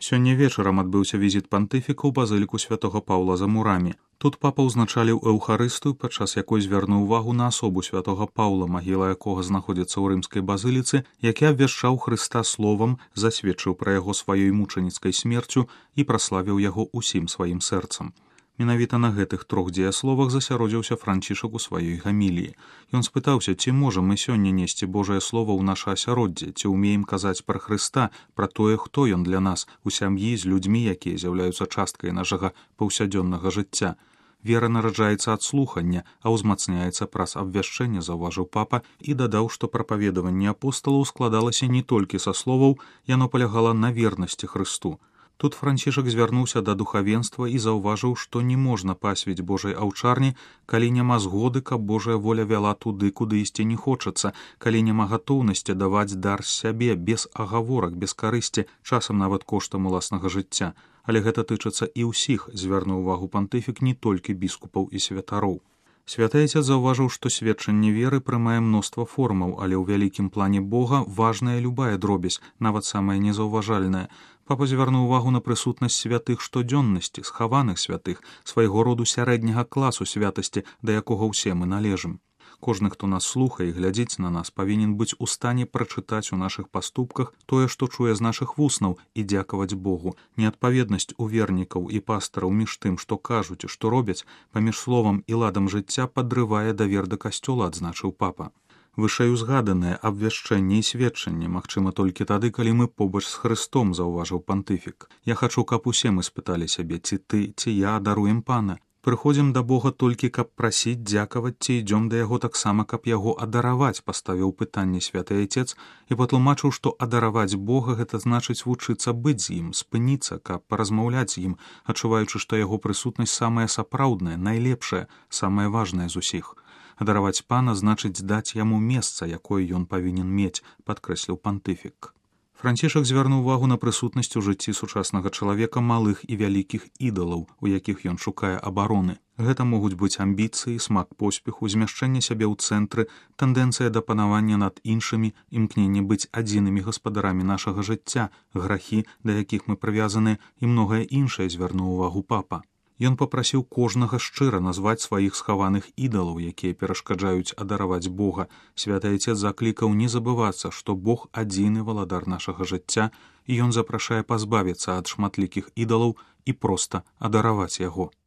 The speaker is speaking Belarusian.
Сёння вечарам адбыўся візіт пантыфіка ў базыліку святога Паўла за мурамі. Тут папа ўзначаліў эўхарыстыю, падчас якой звярнуў увагу на асобу святога Паўла, магіла якога знаходзіцца ў рымскай базыліцы, які абвяшчаў Хрыста словам, засведчыў пра яго сваёй мучаніцкай смерцю і праславіў яго ўсім сваім сэрцам. Менавіта на гэтых трох дзеясловах засяродзіўся Францішак у сваёй гаміліі. Ён спытаўся, ці можам мы сёння несці Божае Слова ў наша асяроддзе, ці ўмеем казаць пра Хрыста, пра тое, хто ён для нас, у сям'і з людзьмі, якія з'яўляюцца часткай нашага паўсядзённага жыцця. Вера нараджаецца ад слухання, а ўзмацняецца праз абвяшчэнне, заўважыў папа, і дадаў, што прапаведаванне апосталаў складалася не толькі са словаў, яно палягала на вернасці Хрысту. Тут Францішак звярнуўся да духавенства і заўважыў, што не можна пасвіць Божай аўчарні, калі няма згоды, каб Божая воля вяла туды, куды ісці не хочацца, калі няма гатоўнасці даваць дар з сябе, без агаворак, без карысці, часам нават коштам уласнага жыцця. Але гэта тычыцца і ўсіх, звярнуў увагу пантыфік, не толькі біскупаў і святароў. Святы Айцец заўважыў, што сведчанне веры прымае мноства формаў, але ў вялікім плане Бога важная любая дробязь, нават самая незаўважальная. Папа звярнуў увагу на прысутнасць святых штодзённасці, схаваных святых, свайго роду сярэдняга класу святасці, да якога ўсе мы належым. Кожны, хто нас слухае і глядзіць на нас, павінен быць у стане прачытаць у нашых паступках тое, што чуе з нашых вуснаў, і дзякаваць Богу. Неадпаведнасць у вернікаў і пастараў між тым, што кажуць і што робяць, паміж словам і ладам жыцця падрывае давер да касцёла, адзначыў папа. Вышэйузгаданае абвяшчэнне і сведчанне магчыма толькі тады, калі мы побач з Хрыстом, заўважыў пантыфік. Я хачу, каб усе мы спыталі сябе, ці ты, ці я адаруем Пана. Прыходзім да Бога толькі, каб прасіць, дзякаваць, ці ідзём да яго таксама, каб яго адараваць, паставіў пытанне святы Айцец і патлумачыў, што адараваць Бога гэта значыць вучыцца быць з ім, спыніцца, каб паразмаўляць з ім, адчуваючы, што яго прысутнасць самая сапраўдная, найлепшая, самая важная з усіх. Адараваць Пана значыць даць яму месца, якое ён павінен мець, падкрэсліў пантыфік. Францішак звярнуў увагу на прысутнасць у жыцці сучаснага чалавека малых і вялікіх ідалаў, у якіх ён шукае абароны. Гэта могуць быць амбіцыі, смак поспеху, змяшчэнне сябе ў цэнтры, тэндэнцыя да панавання над іншымі, імкненне быць адзінымі гаспадарамі нашага жыцця, грахі, да якіх мы прывязаны, і многае іншае, звярнуў увагу папа. Ён папрасіў кожнага шчыра назваць сваіх схаваных ідалаў, якія перашкаджаюць адараваць Бога. Святы Айцец заклікаў не забывацца, што Бог адзіны валадар нашага жыцця, і ён запрашае пазбавіцца ад шматлікіх ідалаў і проста адараваць яго.